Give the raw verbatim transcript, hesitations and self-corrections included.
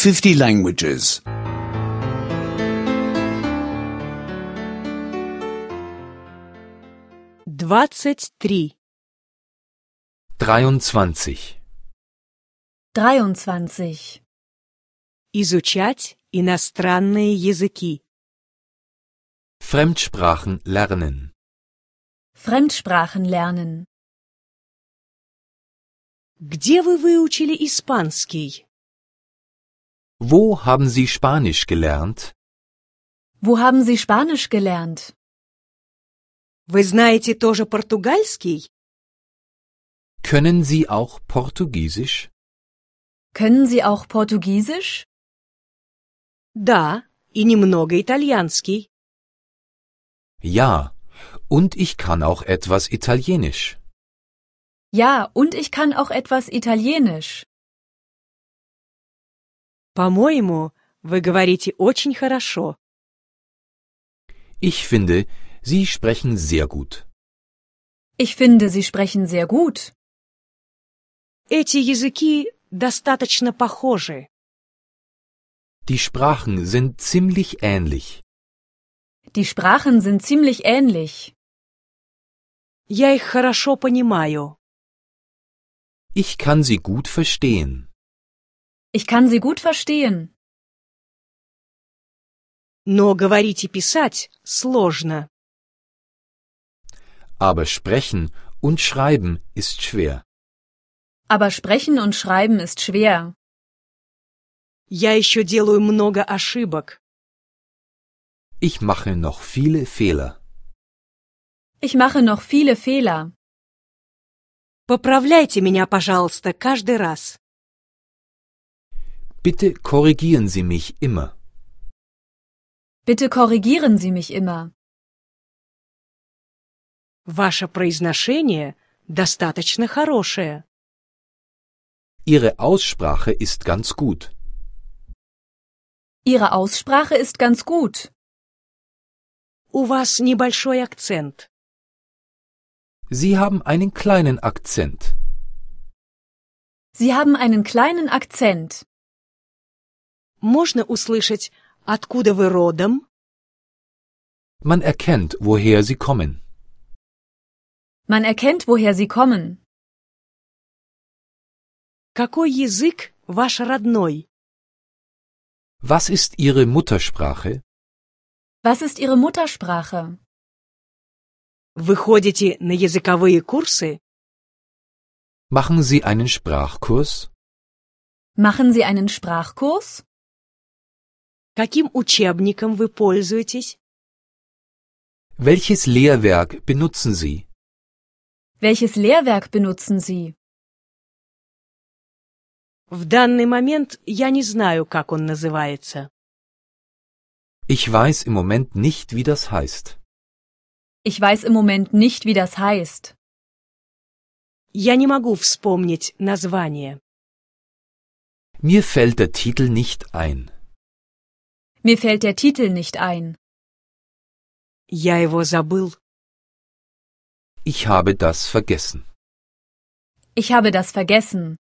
fifty languages. двадцать три. dreiundzwanzig. dreiundzwanzig. Изучать иностранные языки. Fremdsprachen lernen. Fremdsprachen lernen. Где вы выучили испанский? Wo haben Sie Spanisch gelernt? Wo haben Sie Spanisch gelernt? Вы знаете тоже португальский? Können Sie auch Portugiesisch? Können Sie auch Portugiesisch? Да, и немного итальянский. Ja, und ich kann auch etwas Italienisch. Ja, und ich kann auch etwas Italienisch. По-моему, вы говорите очень хорошо. Ich finde, Sie sprechen sehr gut. Ich finde, Sie sprechen sehr gut. Эти языки достаточно похожи. Die Sprachen sind ziemlich ähnlich. Die Sprachen sind ziemlich ähnlich. Я их хорошо понимаю. Ich kann sie gut verstehen. Ich kann sie gut verstehen. Но говорить и писать сложно. Aber sprechen und schreiben ist schwer. Aber sprechen und schreiben ist schwer. Я еще делаю много ошибок. Ich mache noch viele Fehler. Ich mache noch viele Fehler. Поправляйте меня, пожалуйста, каждый раз. Bitte korrigieren Sie mich immer. Bitte korrigieren Sie mich immer. Ваше произношение достаточно хорошее. Ihre Aussprache ist ganz gut. Ihre Aussprache ist ganz gut. У вас небольшой акцент. Sie haben einen kleinen Akzent. Sie haben einen kleinen Akzent. Можно услышать, откуда вы родом? Man erkennt, woher Sie kommen. Man erkennt, woher Sie kommen. Какой язык ваш родной? Was ist Ihre Muttersprache? Was ist Ihre Muttersprache? Вы ходите на языковые курсы? Machen Sie einen Sprachkurs? Machen Sie einen Sprachkurs? Каким учебником вы пользуетесь? Welches Lehrwerk benutzen Sie? Welches Lehrwerk benutzen Sie? В данный момент я не знаю, как он называется. Ich weiß im Moment nicht, wie das heißt. Ich weiß im Moment nicht, wie das heißt. Я не могу вспомнить название. Mir fällt der Titel nicht ein. Mir fällt der Titel nicht ein. Я его забыл. Ich habe das vergessen. Ich habe das vergessen.